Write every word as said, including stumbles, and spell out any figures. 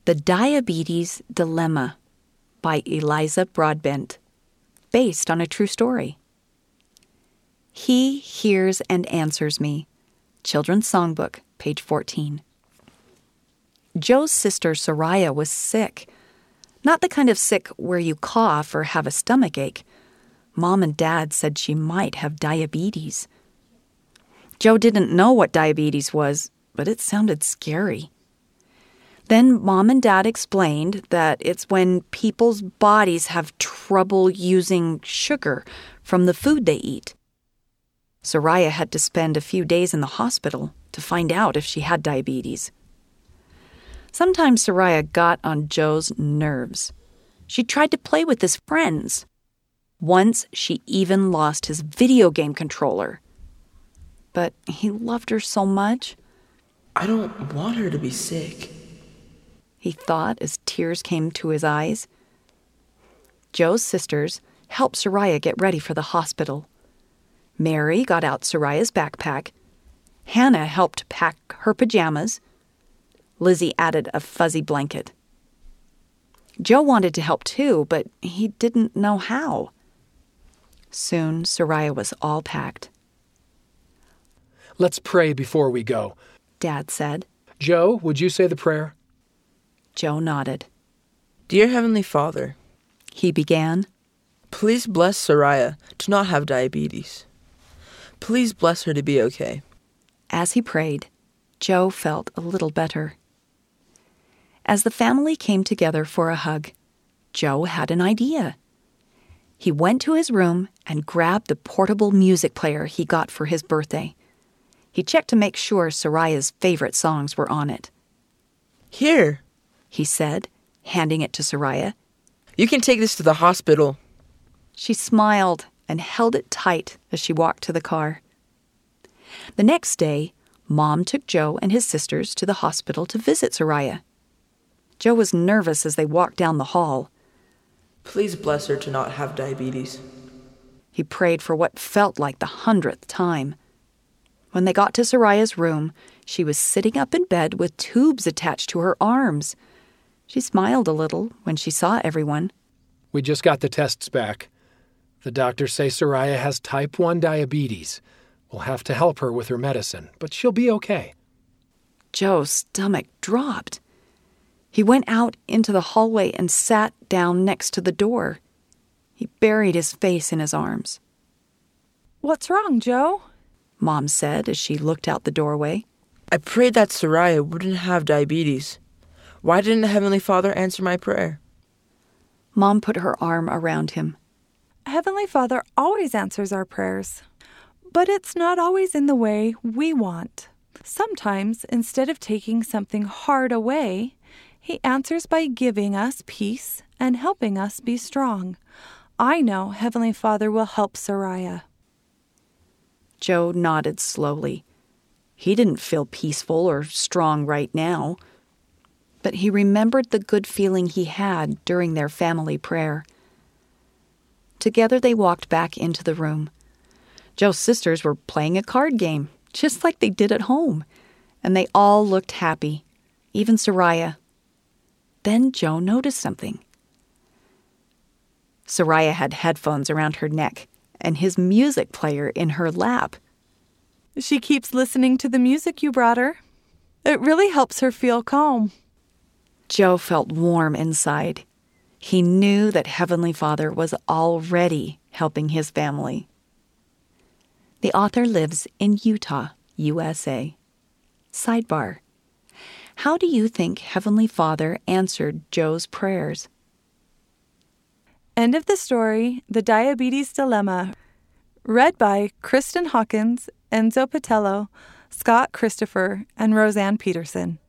The Diabetes Dilemma by Eliza Broadbent, based on a true story. He Hears and Answers Me, Children's Songbook, page fourteen. Joe's sister Soraya was sick. Not the kind of sick where you cough or have a stomachache. Mom and Dad said she might have diabetes. Joe didn't know what diabetes was, but it sounded scary. Then Mom and Dad explained that it's when people's bodies have trouble using sugar from the food they eat. Soraya had to spend a few days in the hospital to find out if she had diabetes. Sometimes Soraya got on Joe's nerves. She tried to play with his friends. Once she even lost his video game controller. But he loved her so much. I don't want her to be sick, he thought as tears came to his eyes. Joe's sisters helped Soraya get ready for the hospital. Mary got out Soraya's backpack. Hannah helped pack her pajamas. Lizzie added a fuzzy blanket. Joe wanted to help too, but he didn't know how. Soon, Soraya was all packed. Let's pray before we go, Dad said. Joe, would you say the prayer? Joe nodded. Dear Heavenly Father, he began, please bless Soraya to not have diabetes. Please bless her to be okay. As he prayed, Joe felt a little better. As the family came together for a hug, Joe had an idea. He went to his room and grabbed the portable music player he got for his birthday. He checked to make sure Soraya's favorite songs were on it. Here, he said, handing it to Soraya. You can take this to the hospital. She smiled and held it tight as she walked to the car. The next day, Mom took Joe and his sisters to the hospital to visit Soraya. Joe was nervous as they walked down the hall. Please bless her to not have diabetes. He prayed for what felt like the hundredth time. When they got to Soraya's room, she was sitting up in bed with tubes attached to her arms. She smiled a little when she saw everyone. We just got the tests back. The doctors say Soraya has type one diabetes. We'll have to help her with her medicine, but she'll be okay. Joe's stomach dropped. He went out into the hallway and sat down next to the door. He buried his face in his arms. What's wrong, Joe? Mom said as she looked out the doorway. I prayed that Soraya wouldn't have diabetes. Why didn't the Heavenly Father answer my prayer? Mom put her arm around him. Heavenly Father always answers our prayers, but it's not always in the way we want. Sometimes, instead of taking something hard away, He answers by giving us peace and helping us be strong. I know Heavenly Father will help Soraya. Joe nodded slowly. He didn't feel peaceful or strong right now, but he remembered the good feeling he had during their family prayer. Together they walked back into the room. Joe's sisters were playing a card game, just like they did at home, and they all looked happy, even Soraya. Then Joe noticed something. Soraya had headphones around her neck and his music player in her lap. She keeps listening to the music you brought her. It really helps her feel calm. Joe felt warm inside. He knew that Heavenly Father was already helping his family. The author lives in Utah, U S A. Sidebar: how do you think Heavenly Father answered Joe's prayers? End of the story, The Diabetes Dilemma. Read by Kristen Hawkins, Enzo Patello, Scott Christopher, and Roseanne Peterson.